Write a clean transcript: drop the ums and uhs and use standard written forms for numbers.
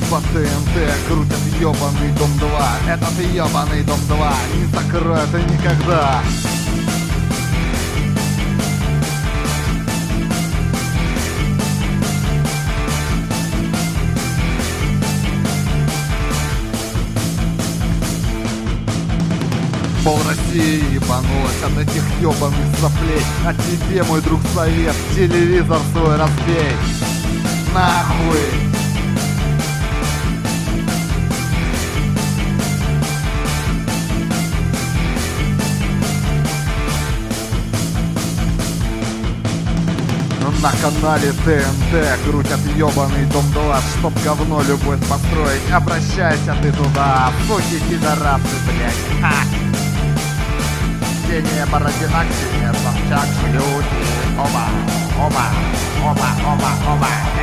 По ТНТ крутят ёбаный Дом-2. Этот ёбаный Дом-2 не закроют никогда. Пол России ебанулась от этих ёбаных соплей. А тебе, мой друг, совет: телевизор свой разбей. Нахуй! На канале ТНТ крутят ёбаный Дом-2. Чтоб говно любовь построить, обращайся ты туда. Суки, пидорасы, блядь. Ха! Ксения Бородина, Ксения Собчак, шлюхи. Оба, оба, оба, оба, оба.